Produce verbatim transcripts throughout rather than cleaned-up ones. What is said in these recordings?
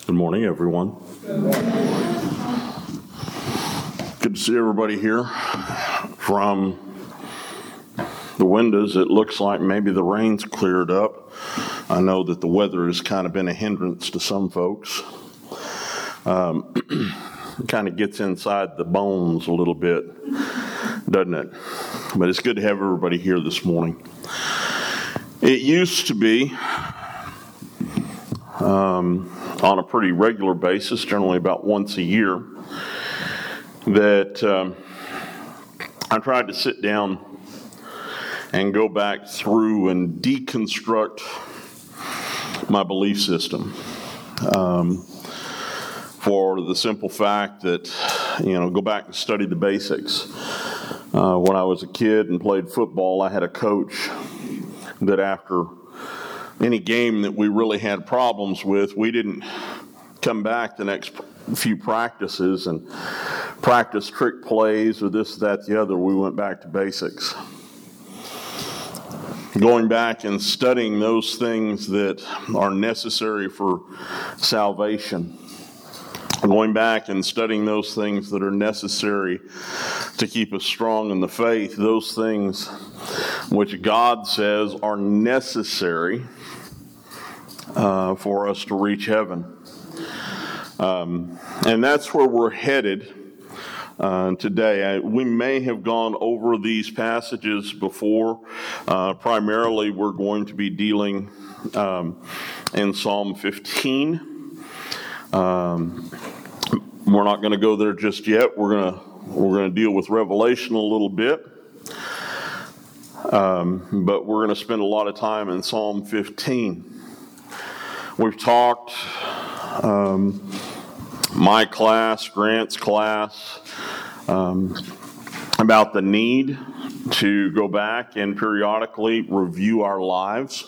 Good morning, everyone. Good morning. Good to see everybody here. From the windows, it looks like maybe the rain's cleared up. I know that the weather has kind of been a hindrance to some folks. Um, it kind of gets inside the bones a little bit, doesn't it? But it's good to have everybody here this morning. It used to be um, on a pretty regular basis, generally about once a year, that um, I tried to sit down and go back through and deconstruct my belief system. Um, for the simple fact that, you know, go back and study the basics. Uh, when I was a kid and played football, I had a coach that after any game that we really had problems with, we didn't come back the next few practices and practice trick plays or this, that, the other. We went back to basics. Going back and studying those things that are necessary for salvation. Going back and studying those things that are necessary to keep us strong in the faith. Those things which God says are necessary uh, for us to reach heaven. Um, and that's where we're headed uh, today. I, we may have gone over these passages before. Uh, primarily, we're going to be dealing um, in Psalm fifteen. Um, we're not going to go there just yet. We're going to we're going to deal with Revelation a little bit. Um, but we're going to spend a lot of time in Psalm fifteen. We've talked, um, my class, Grant's class, um, about the need to go back and periodically review our lives,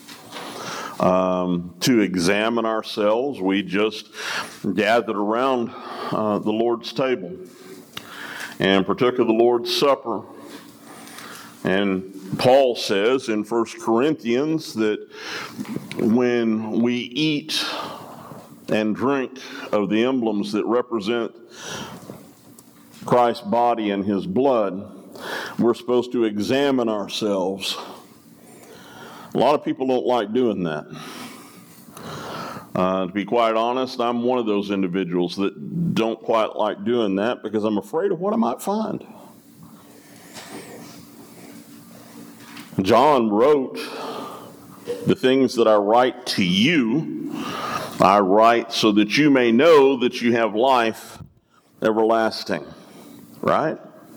um, to examine ourselves. We just gathered around uh, the Lord's table and partook of the Lord's Supper. And Paul says in First Corinthians that when we eat and drink of the emblems that represent Christ's body and his blood, we're supposed to examine ourselves. A lot of people don't like doing that. Uh, to be quite honest, I'm one of those individuals that don't quite like doing that because I'm afraid of what I might find. John wrote, "The things that I write to you, I write so that you may know that you have life everlasting." Right?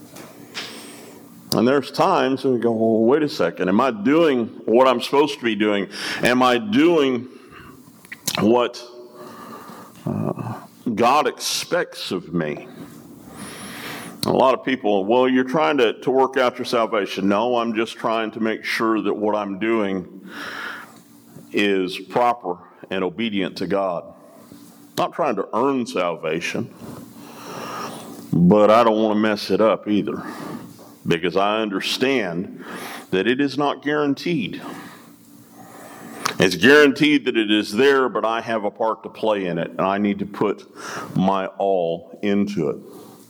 And there's times when we go, well, wait a second. Am I doing what I'm supposed to be doing? Am I doing what uh, God expects of me? A lot of people, well, you're trying to, to work out your salvation. No, I'm just trying to make sure that what I'm doing is proper and obedient to God. Not trying to earn salvation, but I don't want to mess it up either, because I understand that it is not guaranteed. It's guaranteed that it is there, but I have a part to play in it, and I need to put my all into it.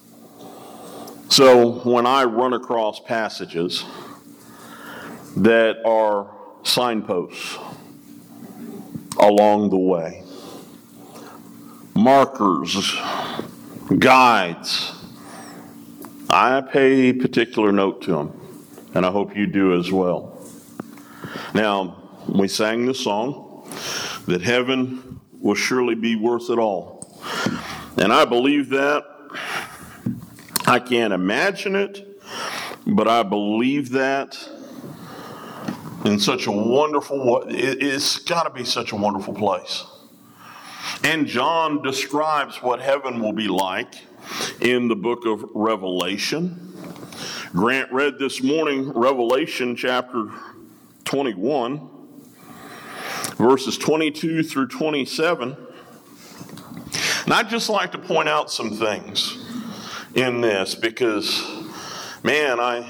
So when I run across passages that are signposts along the way, markers, guides, I pay particular note to them, and I hope you do as well. Now, we sang the song that heaven will surely be worth it all, and I believe that. I can't imagine it, but I believe that in such a wonderful, it's got to be such a wonderful place. And John describes what heaven will be like in the book of Revelation. Grant read this morning Revelation chapter twenty-one, verses twenty-two through twenty-seven. And I'd just like to point out some things in this, because, man, I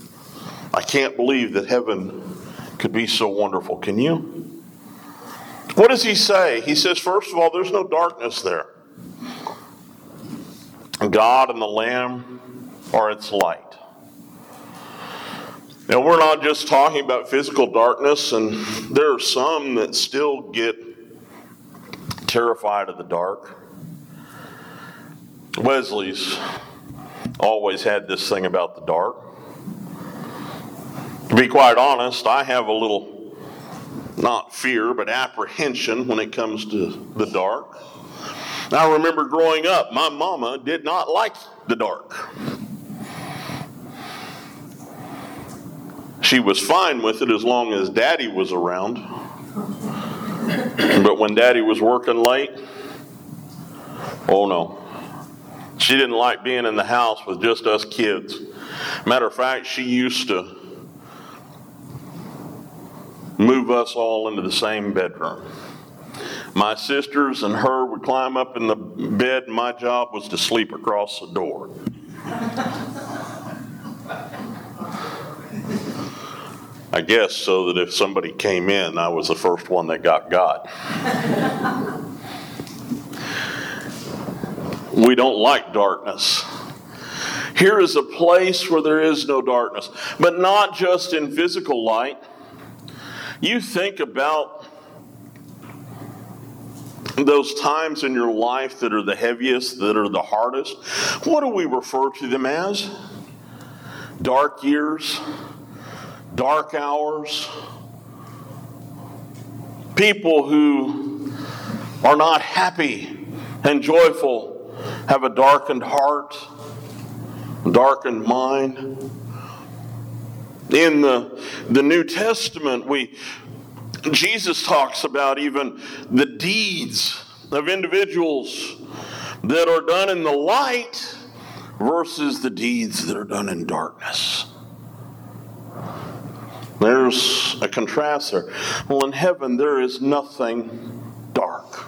I can't believe that heaven could be so wonderful. Can you? What does he say? He says, first of all, there's no darkness there. God and the Lamb are its light. Now, we're not just talking about physical darkness, and there are some that still get terrified of the dark. Wesley's always had this thing about the dark. To be quite honest, I have a little, not fear, but apprehension when it comes to the dark. I remember growing up, my mama did not like the dark. She was fine with it as long as Daddy was around. But when Daddy was working late, oh no. She didn't like being in the house with just us kids. Matter of fact, she used to move us all into the same bedroom. My sisters and her would climb up in the bed, and my job was to sleep across the door. I guess so that if somebody came in, I was the first one that got got. We don't like darkness. Here is a place where there is no darkness, but not just in physical light. You think about those times in your life that are the heaviest, that are the hardest. What do we refer to them as? Dark years, dark hours. People who are not happy and joyful have a darkened heart, darkened mind. In the, the New Testament, we Jesus talks about even the deeds of individuals that are done in the light versus the deeds that are done in darkness. There's a contrast there. Well, in heaven, there is nothing dark.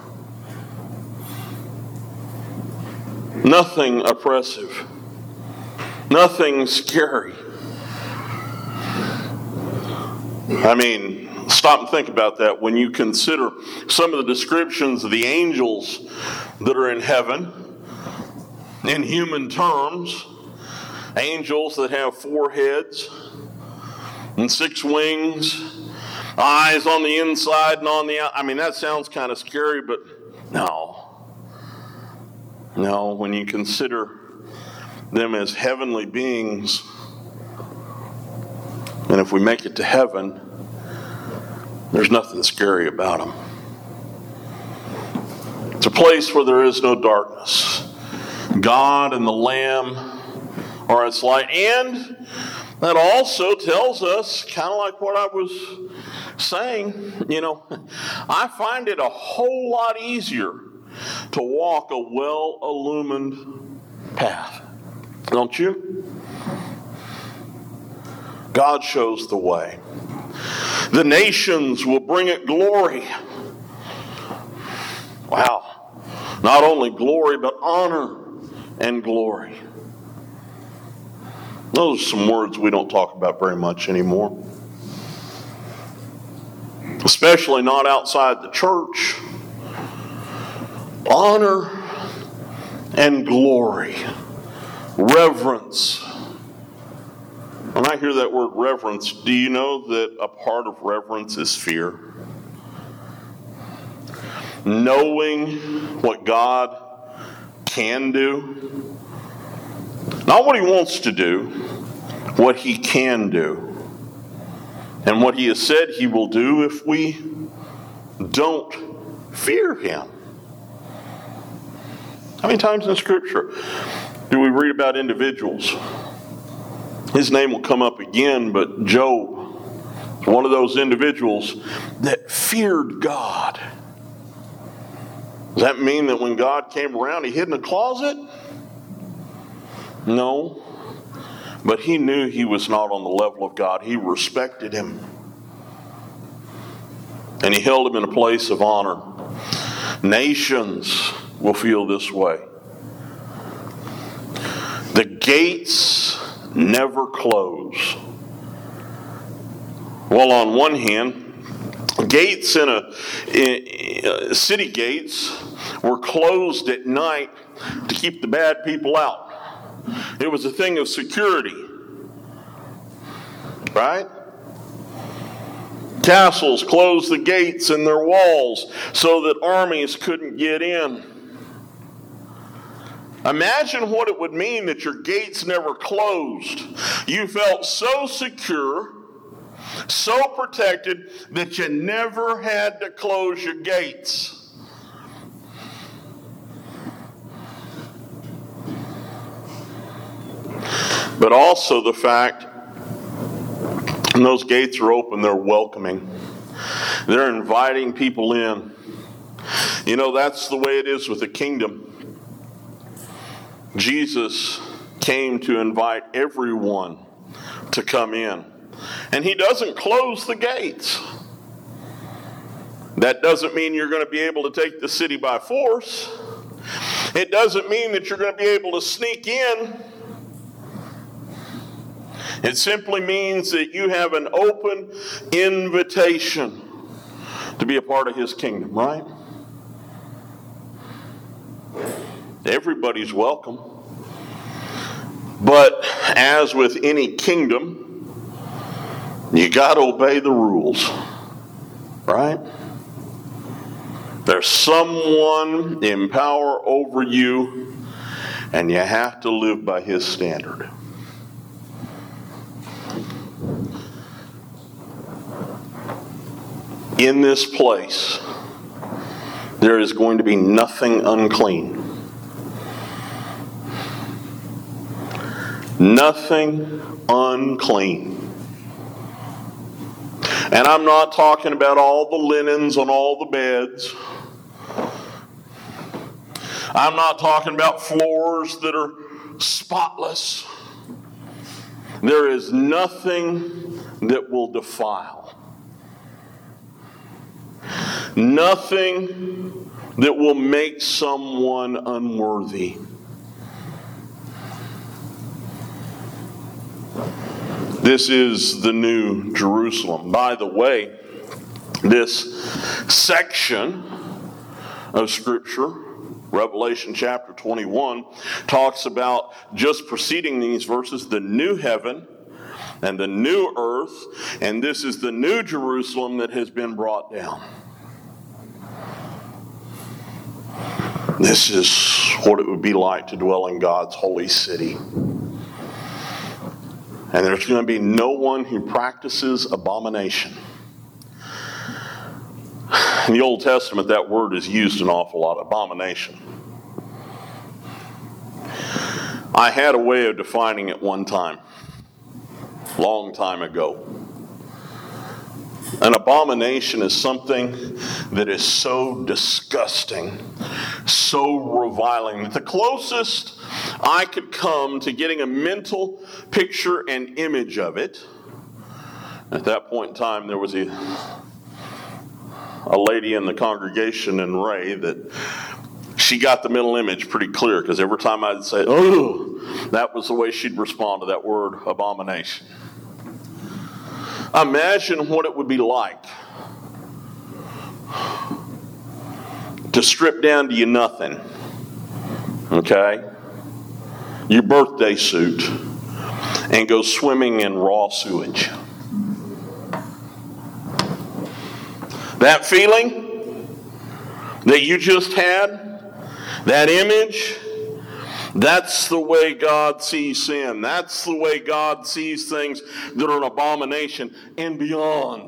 Nothing oppressive. Nothing scary. I mean, stop and think about that when you consider some of the descriptions of the angels that are in heaven in human terms. Angels that have four heads and six wings, eyes on the inside and on the out. I mean, that sounds kind of scary, but no. No, when you consider them as heavenly beings, and if we make it to heaven, there's nothing scary about them. It's a place where there is no darkness. God and the Lamb are its light. And that also tells us, kind of like what I was saying, you know, I find it a whole lot easier to walk a well-illumined path. Don't you? God shows the way. The nations will bring it glory. Wow. Not only glory, but honor and glory. Those are some words we don't talk about very much anymore. Especially not outside the church. Honor and glory. Reverence. When I hear that word reverence, do you know that a part of reverence is fear? Knowing what God can do. Not what He wants to do, what He can do. And what He has said He will do if we don't fear Him. How many times in Scripture do we read about individuals? His name will come up again, but Job, one of those individuals that feared God. Does that mean that when God came around, he hid in a closet? No. But he knew he was not on the level of God. He respected him. And he held him in a place of honor. Nations will feel this way. The gates never close. Well, on one hand, Gates in a, in, uh, city gates were closed at night to keep the bad people out. It was a thing of security. Right? Castles closed the gates and their walls so that armies couldn't get in. Imagine what it would mean that your gates never closed. You felt so secure, so protected, that you never had to close your gates. But also the fact, when those gates are open, they're welcoming. They're inviting people in. You know, that's the way it is with the kingdom. Jesus came to invite everyone to come in. And he doesn't close the gates. That doesn't mean you're going to be able to take the city by force. It doesn't mean that you're going to be able to sneak in. It simply means that you have an open invitation to be a part of his kingdom, right? Everybody's welcome. But as with any kingdom, you got to obey the rules, right? There's someone in power over you, and you have to live by his standard. In this place, there is going to be nothing unclean. Nothing unclean. And I'm not talking about all the linens on all the beds. I'm not talking about floors that are spotless. There is nothing that will defile. Nothing that will make someone unworthy. This is the New Jerusalem. By the way, this section of Scripture, Revelation chapter twenty-one, talks about, just preceding these verses, the new heaven and the new earth, and this is the New Jerusalem that has been brought down. This is what it would be like to dwell in God's holy city. And there's going to be no one who practices abomination. In the Old Testament, that word is used an awful lot, abomination. I had a way of defining it one time, long time ago. An abomination is something that is so disgusting, so reviling, that the closest I could come to getting a mental picture and image of it, at that point in time there was a, a lady in the congregation in Ray that she got the mental image pretty clear, because every time I'd say, oh, that was the way she'd respond to that word, abomination. Imagine what it would be like to strip down to you nothing, okay? Your birthday suit, and go swimming in raw sewage. That feeling that you just had, that image, that's the way God sees sin. That's the way God sees things that are an abomination and beyond.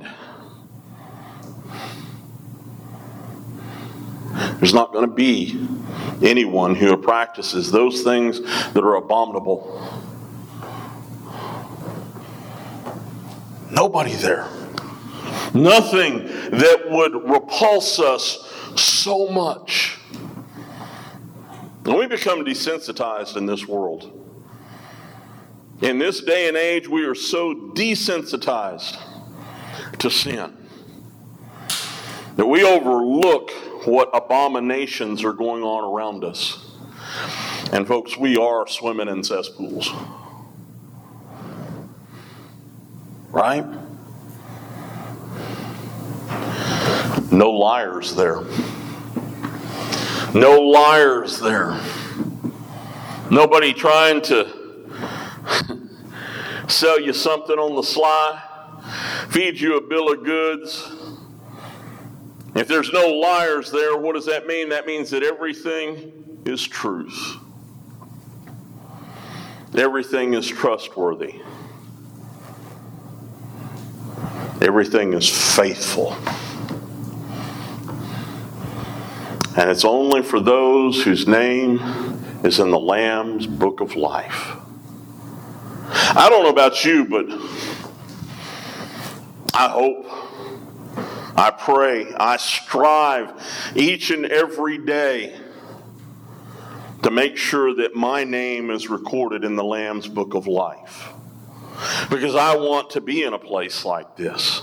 There's not going to be anyone who practices those things that are abominable. Nobody there. Nothing that would repulse us so much. And we become desensitized in this world. In this day and age, we are so desensitized to sin that we overlook what abominations are going on around us. And folks, we are swimming in cesspools. Right? No liars there. No liars there. Nobody trying to sell you something on the sly, feed you a bill of goods. If there's no liars there, what does that mean? That means that everything is truth. Everything is trustworthy. Everything is faithful. And it's only for those whose name is in the Lamb's book of life. I don't know about you, but I hope, I pray, I strive each and every day to make sure that my name is recorded in the Lamb's book of life. Because I want to be in a place like this.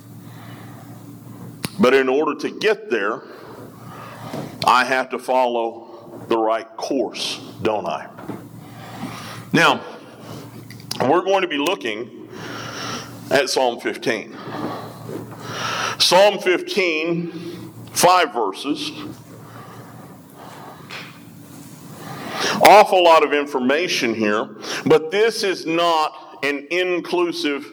But in order to get there, I have to follow the right course, don't I? Now, we're going to be looking at Psalm fifteen. Psalm fifteen, five verses. Awful lot of information here, but this is not an inclusive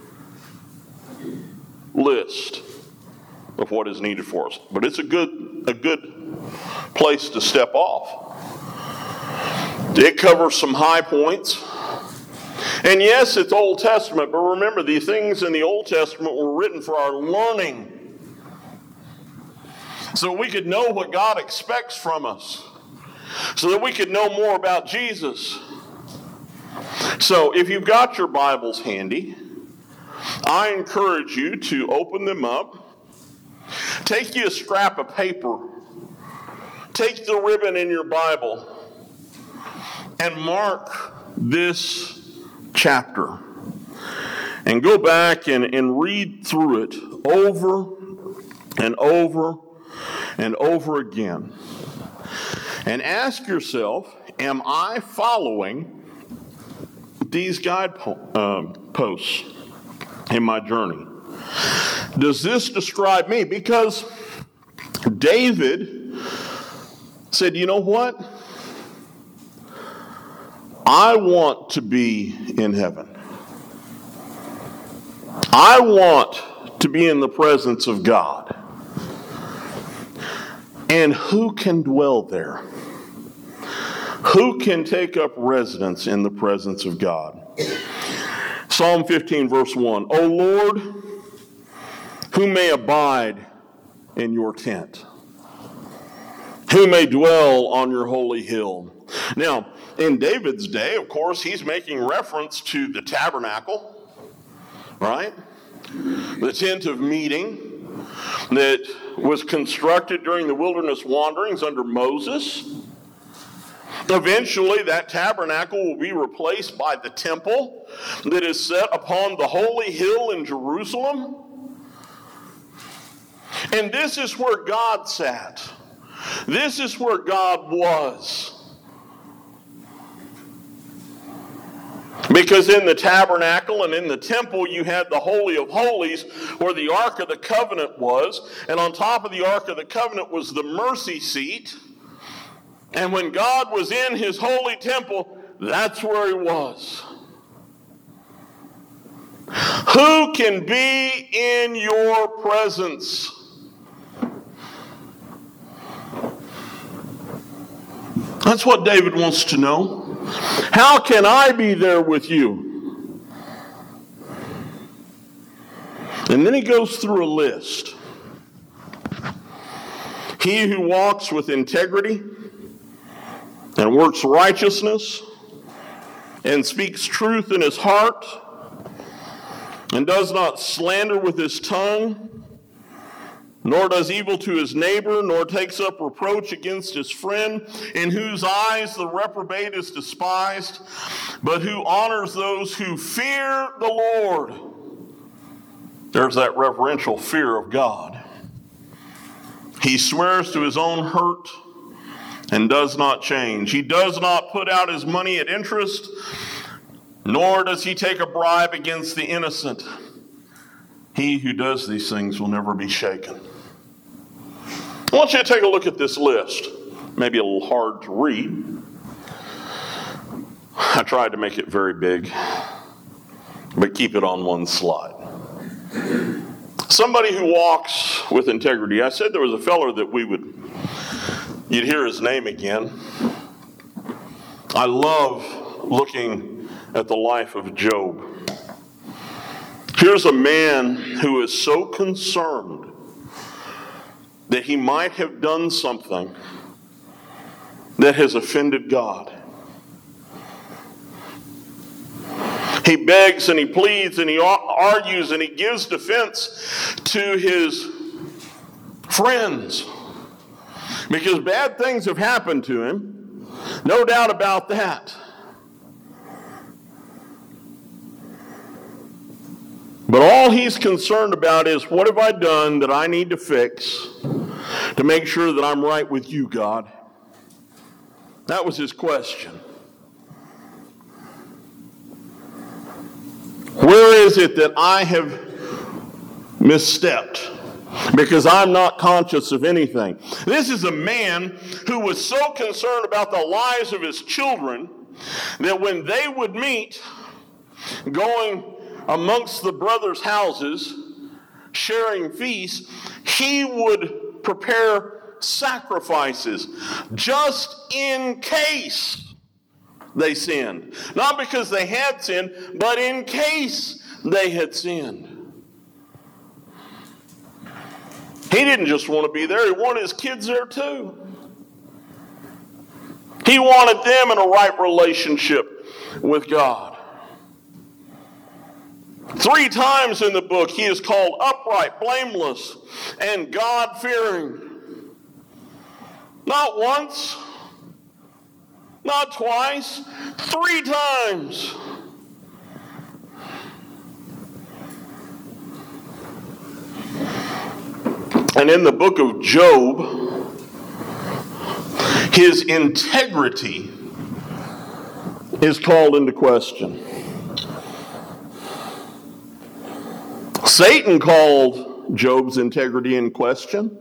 list of what is needed for us. But it's a good, a good place to step off. It covers some high points. And yes, it's Old Testament, but remember, the things in the Old Testament were written for our learning. So we could know what God expects from us. So that we could know more about Jesus. So if you've got your Bibles handy, I encourage you to open them up. Take you a scrap of paper. Take the ribbon in your Bible and mark this chapter. And go back and, and read through it over and over and over again. And ask yourself, am I following these guideposts in my journey? Does this describe me? Because David said, you know what? I want to be in heaven. I want to be in the presence of God. And who can dwell there? Who can take up residence in the presence of God? Psalm fifteen, verse one. O Lord, who may abide in your tent? Who may dwell on your holy hill? Now, in David's day, of course, he's making reference to the tabernacle, right? The tent of meeting that was constructed during the wilderness wanderings under Moses. Eventually, that tabernacle will be replaced by the temple that is set upon the holy hill in Jerusalem. And this is where God sat. This is where God was. Because in the tabernacle and in the temple, you had the Holy of Holies where the Ark of the Covenant was. And on top of the Ark of the Covenant was the mercy seat. And when God was in his holy temple, that's where he was. Who can be in your presence? That's what David wants to know. How can I be there with you? And then he goes through a list. He who walks with integrity and works righteousness and speaks truth in his heart and does not slander with his tongue, nor does evil to his neighbor, nor takes up reproach against his friend, in whose eyes the reprobate is despised, but who honors those who fear the Lord. There's that reverential fear of God. He swears to his own hurt and does not change. He does not put out his money at interest, nor does he take a bribe against the innocent. He who does these things will never be shaken. I want you to take a look at this list. Maybe a little hard to read. I tried to make it very big, but keep it on one slide. Somebody who walks with integrity. I said there was a fellow that we would, you'd hear his name again. I love looking at the life of Job. Here's a man who is so concerned that he might have done something that has offended God. He begs and he pleads and he argues and he gives defense to his friends because bad things have happened to him. No doubt about that. But all he's concerned about is, what have I done that I need to fix to make sure that I'm right with you, God? That was his question. Where is it that I have misstepped? Because I'm not conscious of anything. This is a man who was so concerned about the lives of his children that when they would meet, going amongst the brothers' houses, sharing feasts, he would prepare sacrifices just in case they sinned. Not because they had sinned, but in case they had sinned. He didn't just want to be there, he wanted his kids there too. He wanted them in a right relationship with God. Three times in the book he is called upright, blameless, and God-fearing. Not once, not twice, three times. And in the book of Job, his integrity is called into question. Satan called Job's integrity in question.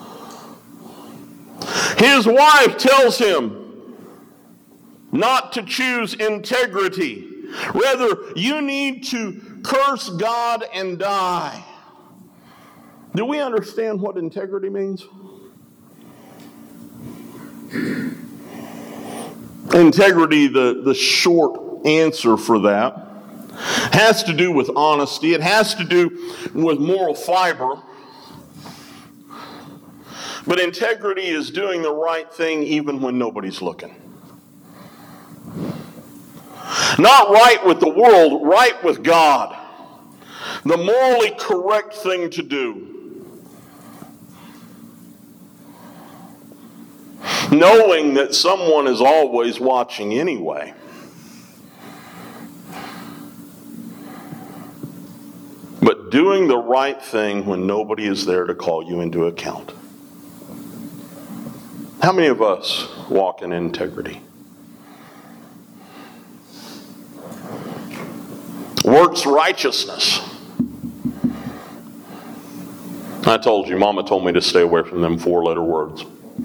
His wife tells him not to choose integrity. Rather, you need to curse God and die. Do we understand what integrity means? Integrity, the, the short answer for that, has to do with honesty. It has to do with moral fiber. But integrity is doing the right thing even when nobody's looking. Not right with the world, right with God. The morally correct thing to do. Knowing that someone is always watching anyway. But doing the right thing when nobody is there to call you into account. How many of us walk in integrity? Works righteousness. I told you, Mama told me to stay away from them four-letter words.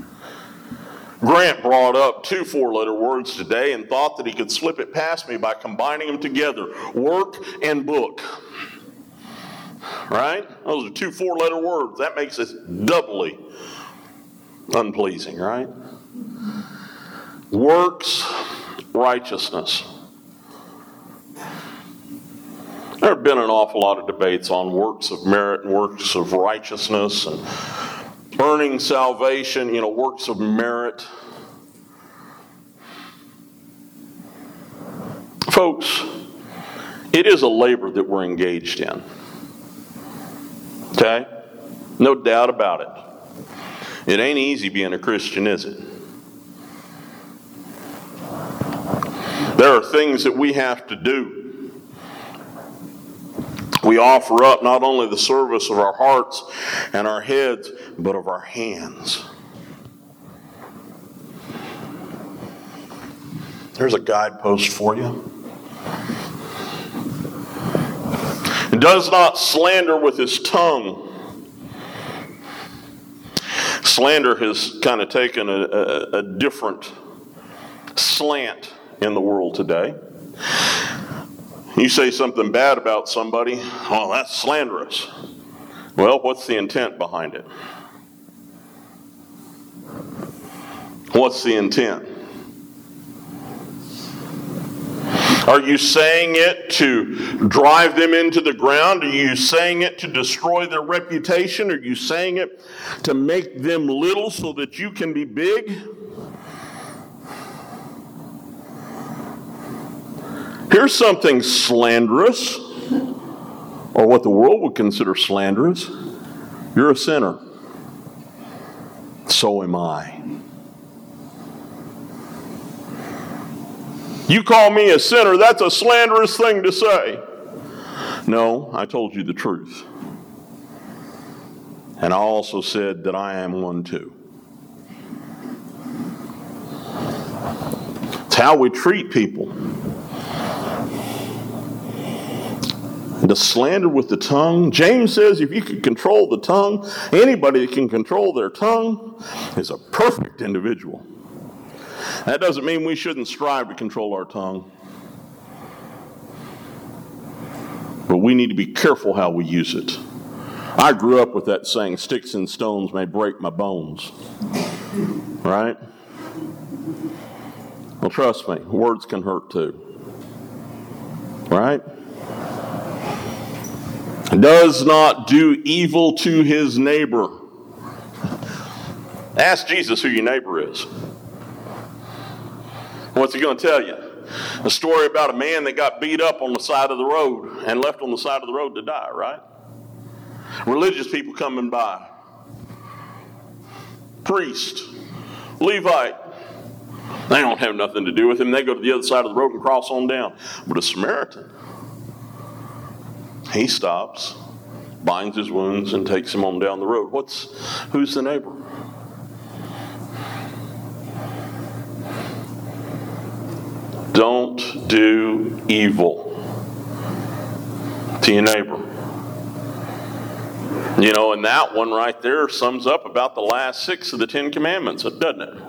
Grant brought up two four-letter words today and thought that he could slip it past me by combining them together. Work and book. Right? Those are two four-letter words. That makes it doubly unpleasing, right? Works righteousness. There have been an awful lot of debates on works of merit and works of righteousness and earning salvation, you know, works of merit. Folks, it is a labor that we're engaged in. Okay? No doubt about it. It ain't easy being a Christian, is it? There are things that we have to do. We offer up not only the service of our hearts and our heads, but of our hands. There's a guidepost for you. He does not slander with his tongue. Slander has kind of taken a, a, a different slant in the world today. You say something bad about somebody, oh, that's slanderous. Well, what's the intent behind it? What's the intent? Are you saying it to drive them into the ground? Are you saying it to destroy their reputation? Are you saying it to make them little so that you can be big? Here's something slanderous, or what the world would consider slanderous. You're a sinner. So am I. You call me a sinner, that's a slanderous thing to say. No, I told you the truth. And I also said that I am one too. It's how we treat people. And to slander with the tongue, James says if you can control the tongue, anybody that can control their tongue is a perfect individual. That doesn't mean we shouldn't strive to control our tongue. But we need to be careful how we use it. I grew up with that saying, sticks and stones may break my bones. Right? Well, trust me, words can hurt too. Right? Does not do evil to his neighbor. Ask Jesus who your neighbor is. What's he going to tell you? A story about a man that got beat up on the side of the road and left on the side of the road to die, right? Religious people coming by. Priest, Levite. They don't have nothing to do with him. They go to the other side of the road and cross on down. But a Samaritan, he stops, binds his wounds, and takes him on down the road. What's who's the neighbor? Don't do evil to your neighbor. You know, and that one right there sums up about the last six of the Ten Commandments, doesn't it?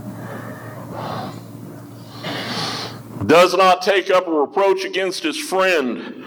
Does not take up a reproach against his friend.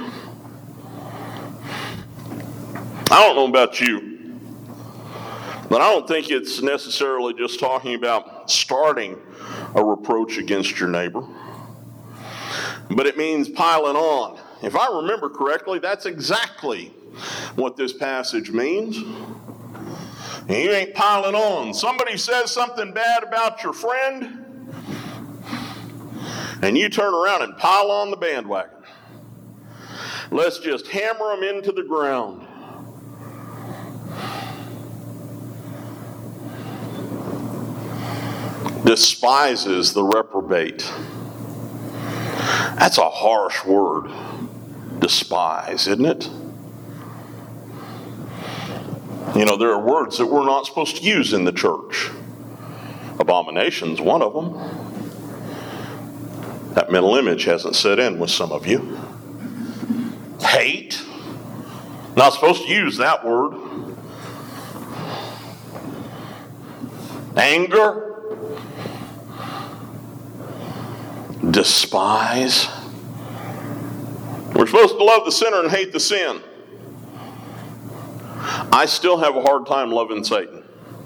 I don't know about you, but I don't think it's necessarily just talking about starting a reproach against your neighbor. But it means piling on. If I remember correctly, that's exactly what this passage means. And you ain't piling on. Somebody says something bad about your friend, and you turn around and pile on the bandwagon. Let's just hammer them into the ground. Despises the reprobate. That's a harsh word. Despise, isn't it? You know, there are words that we're not supposed to use in the church. Abomination's one of them. That mental image hasn't set in with some of you. Hate. Not supposed to use that word. Anger. Despise. We're supposed to love the sinner and hate the sin. I still have a hard time loving Satan.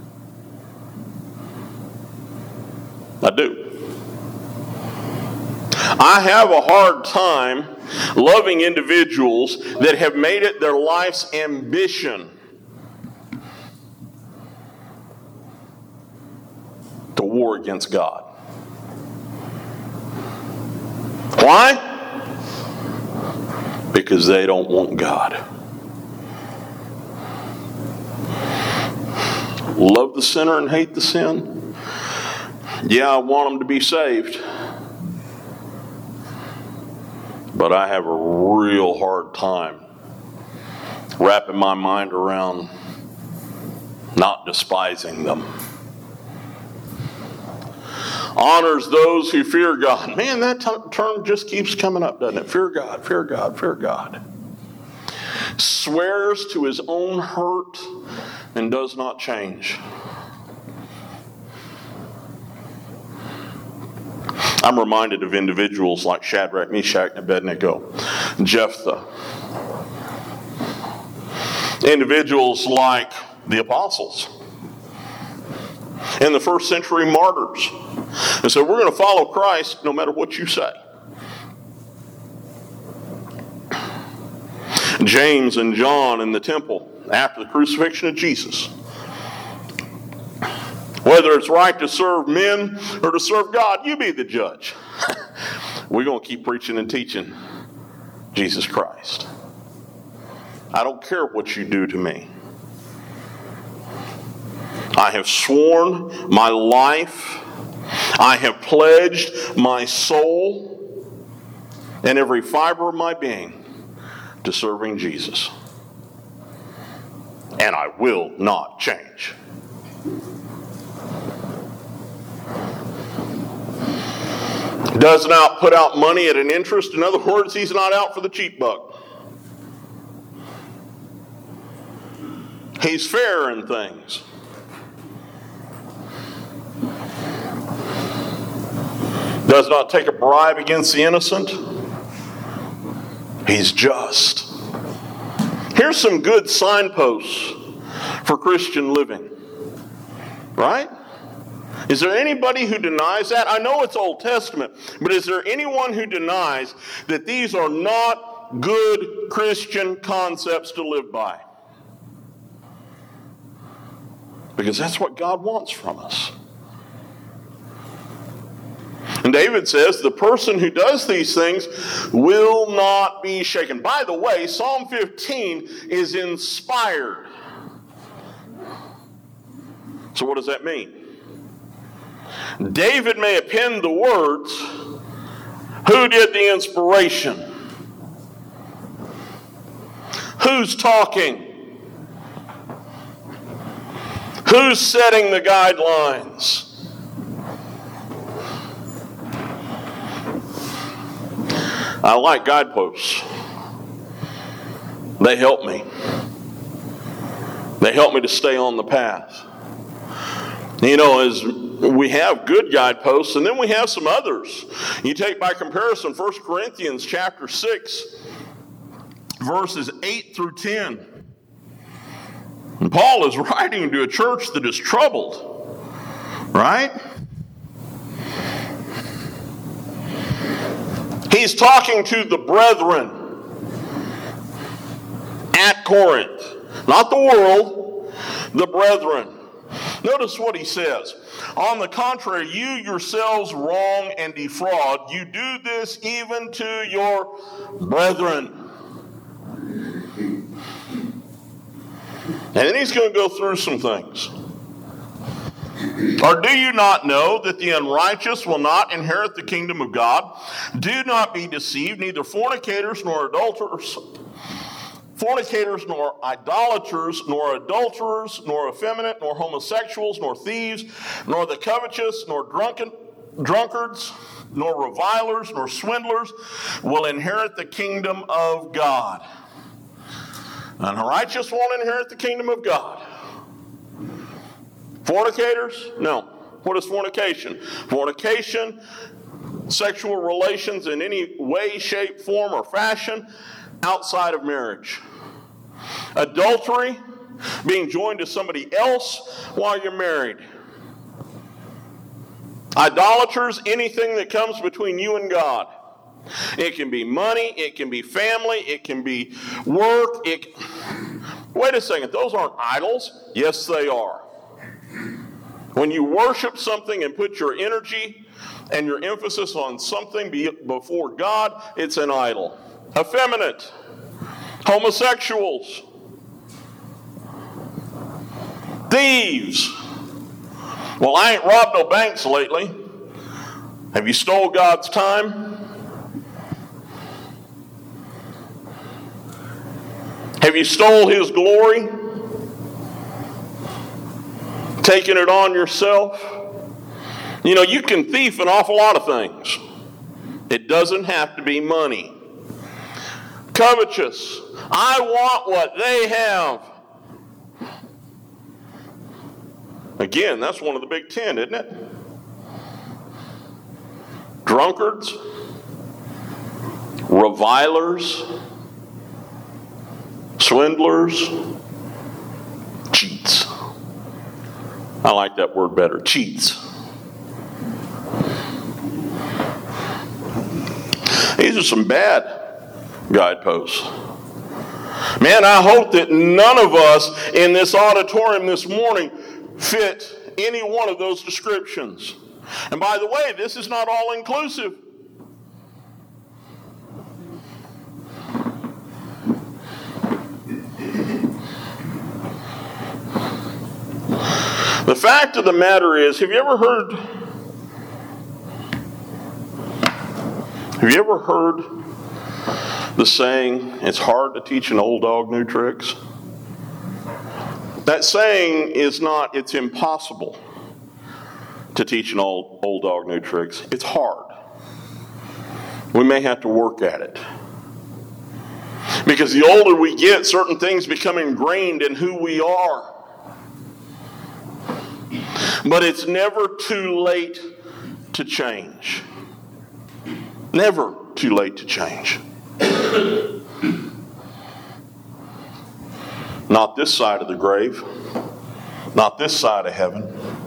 I do. I have a hard time loving individuals that have made it their life's ambition to war against God. Why? Because they don't want God. Love the sinner and hate the sin? Yeah, I want them to be saved. But I have a real hard time wrapping my mind around not despising them. Honors those who fear God. Man, that t- term just keeps coming up, doesn't it? Fear God, fear God, fear God. Swears to his own hurt and does not change. I'm reminded of individuals like Shadrach, Meshach, and Abednego, Jephthah. Individuals like the apostles and the first century martyrs. And so we're going to follow Christ no matter what you say. James and John in the temple after the crucifixion of Jesus. Whether it's right to serve men or to serve God, you be the judge. We're going to keep preaching and teaching Jesus Christ. I don't care what you do to me. I have sworn my life. I have pledged my soul and every fiber of my being to serving Jesus. And I will not change. Does not put out money at an interest. In other words, he's not out for the cheap buck. He's fair in things. Does not take a bribe against the innocent. He's just. Here's some good signposts for Christian living. Right? Is there anybody who denies that? I know it's Old Testament, but is there anyone who denies that these are not good Christian concepts to live by? Because that's what God wants from us. And David says the person who does these things will not be shaken. By the way, Psalm fifteen is inspired. So what does that mean? David may have penned the words. Who did the inspiration? Who's talking? Who's setting the guidelines? I like guideposts. They help me. They help me to stay on the path. You know, as we have good guideposts, and then we have some others. You take by comparison First Corinthians chapter six, verses eight through ten. And Paul is writing to a church that is troubled, right? He's talking to the brethren at Corinth, not the world, the brethren. Notice what he says. On the contrary, you yourselves wrong and defraud. You do this even to your brethren. And then he's going to go through some things. Or do you not know that the unrighteous will not inherit the kingdom of God? Do not be deceived, neither fornicators nor adulterers, fornicators nor idolaters, nor adulterers, nor effeminate, nor homosexuals, nor thieves, nor the covetous, nor drunken, drunkards, nor revilers, nor swindlers will inherit the kingdom of God. And the righteous won't inherit the kingdom of God. Fornicators? No. What is fornication? Fornication, sexual relations in any way, shape, form, or fashion outside of marriage. Adultery, being joined to somebody else while you're married. Idolaters, anything that comes between you and God. It can be money, it can be family, it can be work. It... Wait a second, those aren't idols. Yes, they are. When you worship something and put your energy and your emphasis on something before God, it's an idol. Effeminate, homosexuals, thieves. Well, I ain't robbed no banks lately. Have you stole God's time? Have you stole His glory? Taking it on yourself? You know, you can thief an awful lot of things. It doesn't have to be money. Covetous. I want what they have. Again, that's one of the big ten, isn't it? drunkards, revilers, swindlers, cheats. I like that word better, cheats. These are some bad guideposts. Man, I hope that none of us in this auditorium this morning fit any one of those descriptions. And by the way, this is not all inclusive. The fact of the matter is, have you ever heard have you ever heard the saying, it's hard to teach an old dog new tricks? That saying is not, it's impossible to teach an old, old dog new tricks. It's hard. We may have to work at it. Because the older we get, certain things become ingrained in who we are. But it's never too late to change. Never too late to change. Not this side of the grave. Not this side of heaven.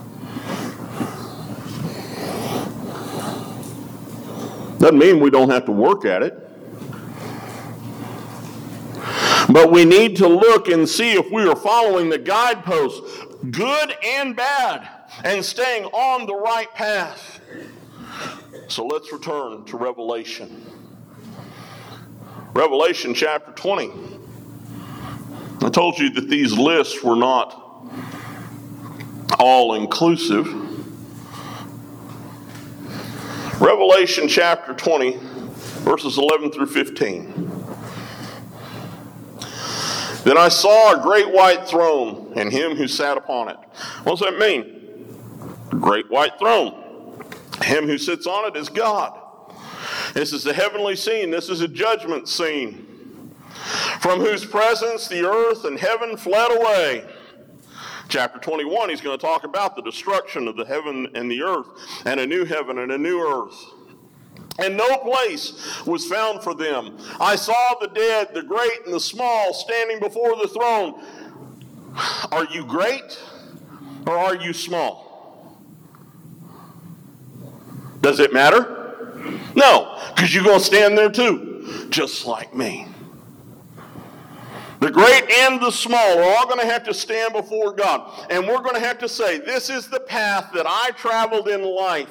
Doesn't mean we don't have to work at it. But we need to look and see if we are following the guideposts, good and bad, and staying on the right path. So let's return to Revelation. Revelation chapter twenty. I told you that these lists were not all inclusive. Revelation chapter twenty, verses eleven through fifteen. Then I saw a great white throne and him who sat upon it. What does that mean? A great white throne. Him who sits on it is God. This is the heavenly scene. This is a judgment scene. From whose presence the earth and heaven fled away. Chapter twenty-one, he's going to talk about the destruction of the heaven and the earth, and a new heaven and a new earth. And no place was found for them. I saw the dead, the great and the small, standing before the throne. Are you great or are you small? Does it matter? No, because you're going to stand there too, just like me. The great and the small are all going to have to stand before God. And we're going to have to say, this is the path that I traveled in life.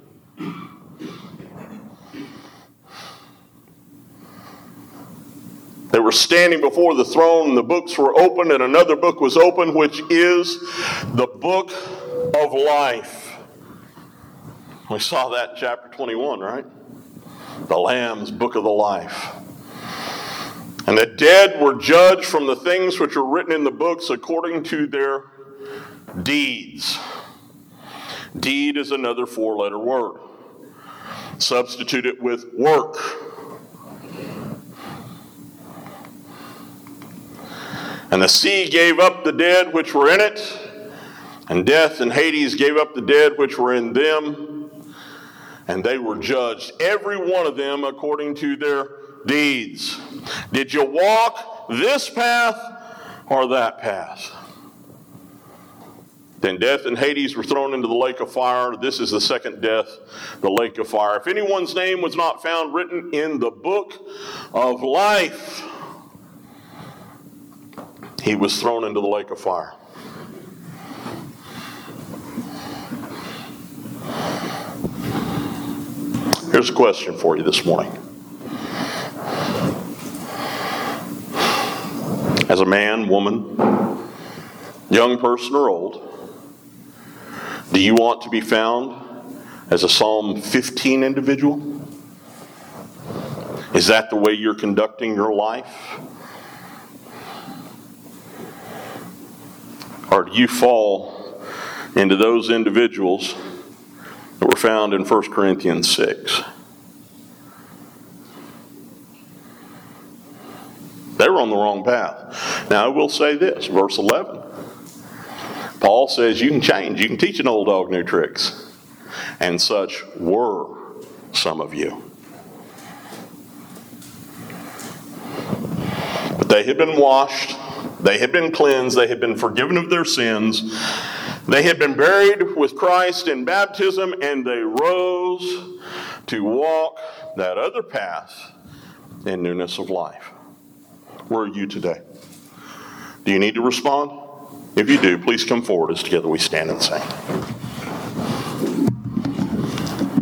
They were standing before the throne, and the books were open, and another book was open, which is the book of life. We saw that in chapter twenty-one, right? The Lamb's book of the life. And the dead were judged from the things which are written in the books according to their deeds. Deed is another four-letter word. Substitute it with work. And the sea gave up the dead which were in it, and death and Hades gave up the dead which were in them, and they were judged, every one of them according to their deeds. Did you walk this path or that path? Then death and Hades were thrown into the lake of fire. This is the second death, the lake of fire. If anyone's name was not found written in the book of life, he was thrown into the lake of fire. Here's a question for you this morning. As a man, woman, young person, or old, do you want to be found as a Psalm fifteen individual? Is that the way you're conducting your life? Or do you fall into those individuals that were found in First Corinthians six? They were on the wrong path. Now I will say this, verse eleven. Paul says you can change, you can teach an old dog new tricks. And such were some of you. But they had been washed, they had been cleansed, they had been forgiven of their sins, they had been buried with Christ in baptism, and they rose to walk that other path in newness of life. Where are you today? Do you need to respond? If you do, please come forward as together we stand and sing.